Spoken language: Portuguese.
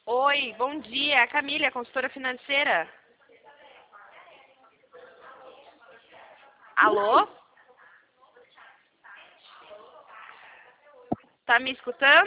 Oi, bom dia. É a Camila, consultora financeira. Alô? Tá me escutando?